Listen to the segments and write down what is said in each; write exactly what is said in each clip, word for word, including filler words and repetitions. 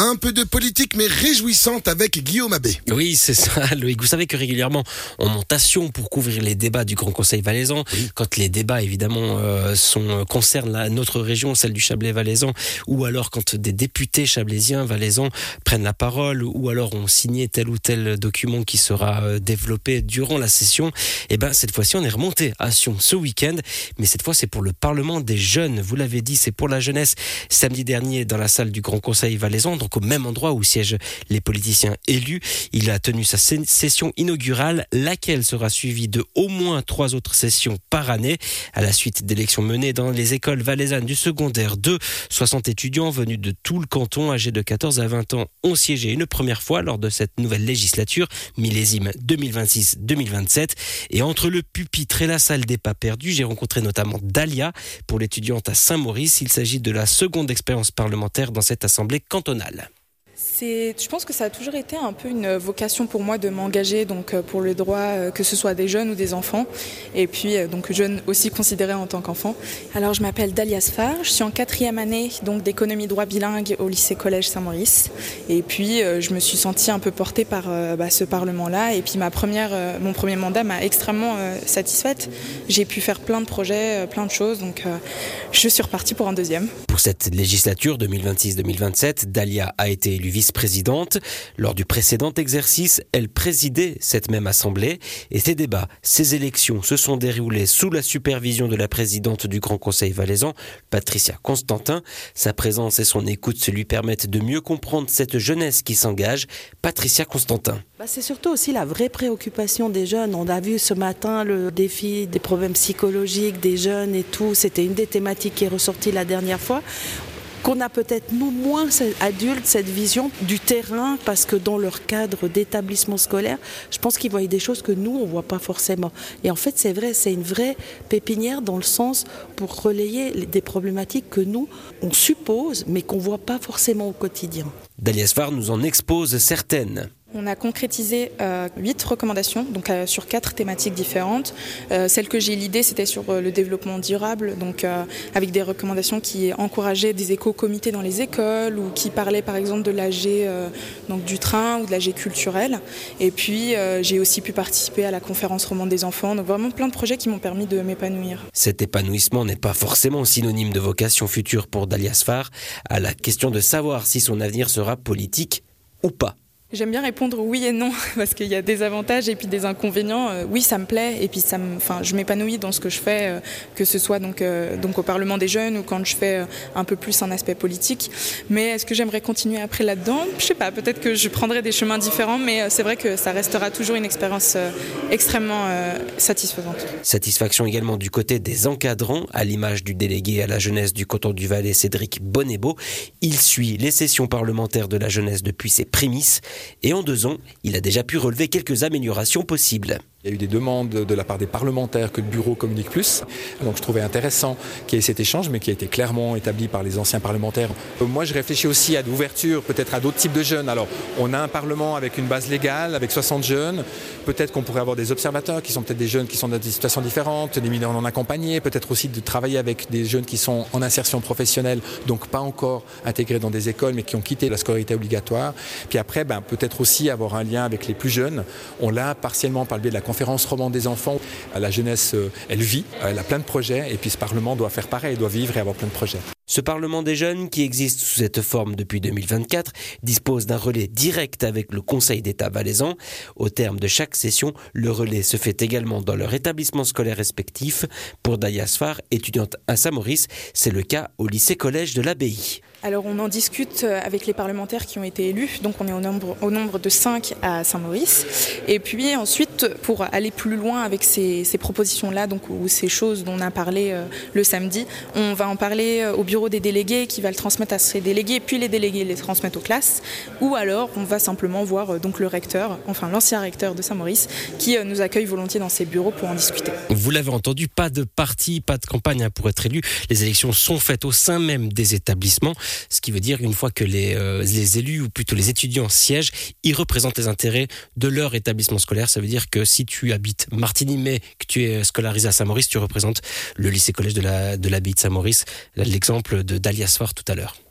Un peu de politique, mais réjouissante avec Guillaume Abbé. Oui, c'est ça, Loïc. Vous savez que régulièrement, on monte à Sion pour couvrir les débats du Grand Conseil valaisan. Oui. Quand les débats, évidemment, euh, sont, concernent la, notre région, celle du Chablais valaisan, ou alors quand des députés chablaisiens, valaisans prennent la parole, ou alors ont signé tel ou tel document qui sera euh, développé durant la session, et ben cette fois-ci, on est remonté à Sion ce week-end, mais cette fois, c'est pour le Parlement des jeunes. Vous l'avez dit, c'est pour la jeunesse. Samedi dernier, dans la salle du Grand Conseil valaisan, donc au même endroit où siègent les politiciens élus, il a tenu sa session inaugurale, laquelle sera suivie de au moins trois autres sessions par année. À la suite d'élections menées dans les écoles valaisannes du secondaire deux, soixante étudiants venus de tout le canton, âgés de quatorze à vingt ans, ont siégé une première fois lors de cette nouvelle législature, millésime deux mille vingt-six deux mille vingt-sept. Et entre le pupitre et la salle des pas perdus, j'ai rencontré notamment Dalia, pour l'étudiante à Saint-Maurice. Il s'agit de la seconde expérience parlementaire dans cette assemblée cantonale. C'est, je pense que ça a toujours été un peu une vocation pour moi de m'engager donc pour le droit, que ce soit des jeunes ou des enfants, et puis donc jeunes aussi considérés en tant qu'enfants. Alors je m'appelle Dalia Sfar, je suis en quatrième année donc d'économie droit bilingue au lycée collège Saint-Maurice, et puis je me suis sentie un peu portée par bah, ce parlement-là, et puis ma première, mon premier mandat m'a extrêmement satisfaite. J'ai pu faire plein de projets, plein de choses, donc je suis repartie pour un deuxième. Pour cette législature deux mille vingt-six deux mille vingt-sept, Dalia a été élue vice-présidente. Lors du précédent exercice, elle présidait cette même assemblée et ces débats, ces élections se sont déroulés sous la supervision de la présidente du Grand Conseil valaisan, Patricia Constantin. Sa présence et son écoute lui permettent de mieux comprendre cette jeunesse qui s'engage. Patricia Constantin. Bah c'est surtout aussi la vraie préoccupation des jeunes. On a vu ce matin le défi des problèmes psychologiques des jeunes et tout. C'était une des thématiques qui est ressortie la dernière fois. Qu'on a peut-être nous moins adultes cette vision du terrain, parce que dans leur cadre d'établissement scolaire, je pense qu'ils voient des choses que nous on voit pas forcément. Et en fait c'est vrai, c'est une vraie pépinière dans le sens pour relayer des problématiques que nous on suppose mais qu'on voit pas forcément au quotidien. Dalia Sfar nous en expose certaines. On a concrétisé euh, huit recommandations, donc euh, sur quatre thématiques différentes. Euh, celle que j'ai l'idée, c'était sur euh, le développement durable, donc euh, avec des recommandations qui encourageaient des éco-comités dans les écoles ou qui parlaient par exemple de l'A G euh, donc du train ou de l'A G culturel. Et puis euh, j'ai aussi pu participer à la conférence romande des enfants, donc vraiment plein de projets qui m'ont permis de m'épanouir. Cet épanouissement n'est pas forcément synonyme de vocation future pour Dalia Sfar. À la question de savoir si son avenir sera politique ou pas. J'aime bien répondre oui et non, parce qu'il y a des avantages et puis des inconvénients. Euh, oui, ça me plaît, et puis ça me, enfin, je m'épanouis dans ce que je fais, euh, que ce soit donc, euh, donc au Parlement des jeunes ou quand je fais euh, un peu plus un aspect politique. Mais est-ce que j'aimerais continuer après là-dedans ? Je sais pas, peut-être que je prendrai des chemins différents, mais euh, c'est vrai que ça restera toujours une expérience euh, extrêmement euh, satisfaisante. Satisfaction également du côté des encadrants, à l'image du délégué à la jeunesse du canton du Valais, Cédric Bonnebeau. Il suit les sessions parlementaires de la jeunesse depuis ses prémices. Et en deux ans, il a déjà pu relever quelques améliorations possibles. Il y a eu des demandes de la part des parlementaires que le bureau communique plus. Donc je trouvais intéressant qu'il y ait cet échange, mais qui a été clairement établi par les anciens parlementaires. Moi, je réfléchis aussi à l'ouverture, peut-être à d'autres types de jeunes. Alors, on a un parlement avec une base légale, avec soixante jeunes. Peut-être qu'on pourrait avoir des observateurs qui sont peut-être des jeunes qui sont dans des situations différentes, des mineurs non accompagnés. Peut-être aussi de travailler avec des jeunes qui sont en insertion professionnelle, donc pas encore intégrés dans des écoles, mais qui ont quitté la scolarité obligatoire. Puis après, ben, peut-être aussi avoir un lien avec les plus jeunes. On l'a partiellement par le biais de la conférence romande des enfants. La jeunesse, elle vit, elle a plein de projets, et puis ce Parlement doit faire pareil, doit vivre et avoir plein de projets. Ce Parlement des jeunes, qui existe sous cette forme depuis deux mille vingt-quatre, dispose d'un relais direct avec le Conseil d'État valaisan. Au terme de chaque session, le relais se fait également dans leur établissement scolaire respectif. Pour Dalia Sfar, étudiante à Saint-Maurice, c'est le cas au lycée-collège de l'Abbaye. Alors on en discute avec les parlementaires qui ont été élus, donc on est au nombre, au nombre de cinq à Saint-Maurice. Et puis ensuite, pour aller plus loin avec ces, ces propositions-là, donc, ou ces choses dont on a parlé euh, le samedi, on va en parler au bureau des délégués qui va le transmettre à ses délégués, puis les délégués les transmettent aux classes, ou alors on va simplement voir euh, donc le recteur, enfin l'ancien recteur de Saint-Maurice, qui euh, nous accueille volontiers dans ses bureaux pour en discuter. Vous l'avez entendu, pas de parti, pas de campagne hein, pour être élu. Les élections sont faites au sein même des établissements. Ce qui veut dire qu'une fois que les, euh, les élus, ou plutôt les étudiants siègent, ils représentent les intérêts de leur établissement scolaire. Ça veut dire que si tu habites Martigny, mais que tu es scolarisé à Saint-Maurice, tu représentes le lycée-collège de la, de l'abbaye de Saint-Maurice. L'exemple de Dalia Sfar tout à l'heure.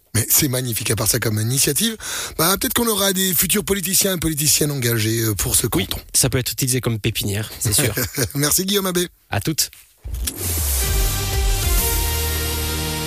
Mais c'est magnifique à part ça comme initiative. Bah, peut-être qu'on aura des futurs politiciens et politiciennes engagés pour ce canton. Oui, ça peut être utilisé comme pépinière, c'est sûr. Merci Guillaume Abbé. À toutes.